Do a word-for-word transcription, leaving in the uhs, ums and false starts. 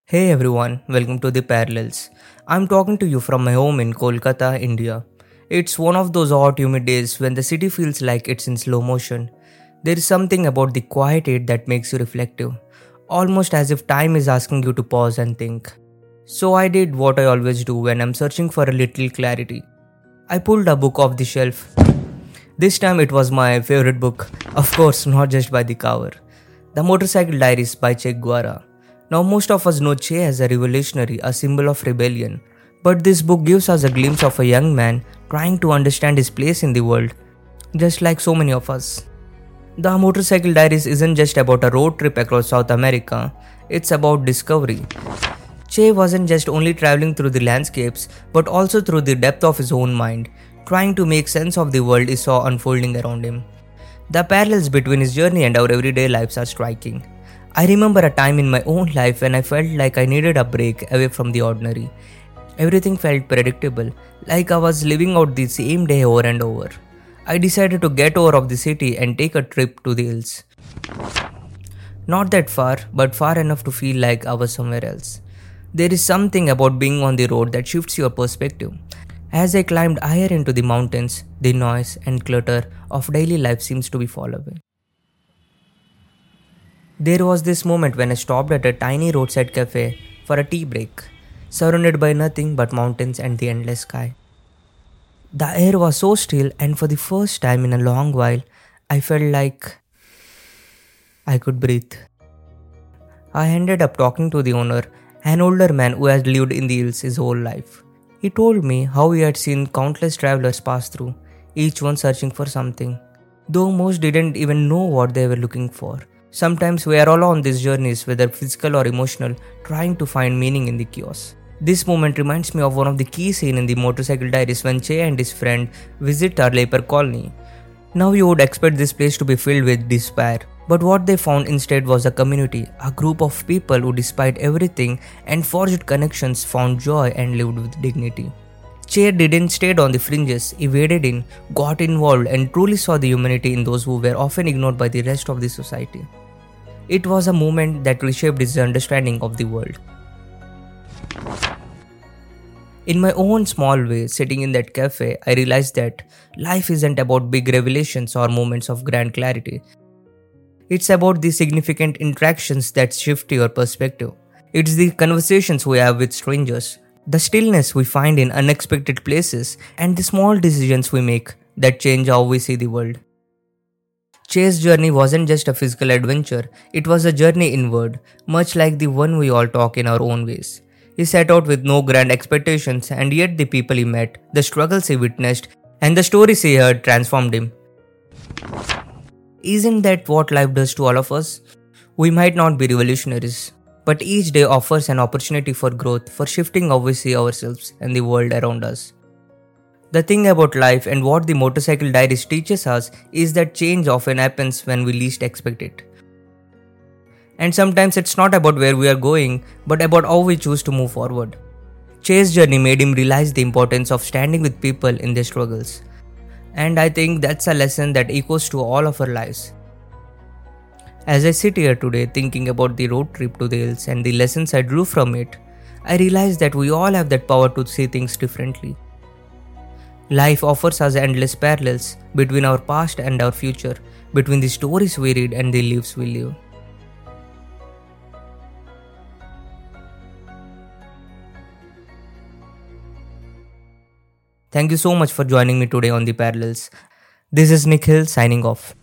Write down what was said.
Hey everyone, welcome to the Parallels. I'm talking to you from my home in Kolkata, India. It's one of those hot, humid days when the city feels like it's in slow motion. There is something about the quiet air that makes you reflective, almost as if time is asking you to pause and think. So I did what I always do when I'm searching for a little clarity. I pulled a book off the shelf. This time it was my favorite book, of course, not just by the cover. The Motorcycle Diaries by Che Guevara. Now, most of us know Che as a revolutionary, a symbol of rebellion. But this book gives us a glimpse of a young man trying to understand his place in the world, just like so many of us. The Motorcycle Diaries isn't just about a road trip across South America, it's about discovery. Che wasn't just only traveling through the landscapes, but also through the depth of his own mind, trying to make sense of the world he saw unfolding around him. The parallels between his journey and our everyday lives are striking. I remember a time in my own life when I felt like I needed a break away from the ordinary. Everything felt predictable, like I was living out the same day over and over. I decided to get out of the city and take a trip to the hills. Not that far, but far enough to feel like I was somewhere else. There is something about being on the road that shifts your perspective. As I climbed higher into the mountains, the noise and clutter of daily life seems to be far away. There was this moment when I stopped at a tiny roadside cafe for a tea break, surrounded by nothing but mountains and the endless sky. The air was so still, and for the first time in a long while, I felt like I could breathe. I ended up talking to the owner, an older man who had lived in the hills his whole life. He told me how he had seen countless travelers pass through, each one searching for something, though most didn't even know what they were looking for. Sometimes we are all on these journeys, whether physical or emotional, trying to find meaning in the chaos. This moment reminds me of one of the key scenes in the Motorcycle Diaries when Che and his friend visit our Leper colony. Now you would expect this place to be filled with despair, but what they found instead was a community, a group of people who despite everything and forged connections found joy and lived with dignity. Che didn't stay on the fringes, he waded in, got involved and truly saw the humanity in those who were often ignored by the rest of the society. It was a moment that reshaped his understanding of the world. In my own small way, sitting in that cafe, I realized that life isn't about big revelations or moments of grand clarity. It's about the significant interactions that shift your perspective. It's the conversations we have with strangers, the stillness we find in unexpected places, and the small decisions we make that change how we see the world. Che's journey wasn't just a physical adventure, it was a journey inward, much like the one we all talk in our own ways. He set out with no grand expectations, and yet the people he met, the struggles he witnessed, and the stories he heard transformed him. Isn't that what life does to all of us? We might not be revolutionaries, but each day offers an opportunity for growth, for shifting how we see ourselves and the world around us. The thing about life and what the Motorcycle Diaries teaches us is that change often happens when we least expect it. And sometimes it's not about where we are going, but about how we choose to move forward. Che's journey made him realize the importance of standing with people in their struggles. And I think that's a lesson that echoes to all of our lives. As I sit here today thinking about the road trip to the hills and the lessons I drew from it, I realize that we all have that power to see things differently. Life offers us endless parallels between our past and our future, between the stories we read and the lives we live. Thank you so much for joining me today on The Parallels. This is Nikhil signing off.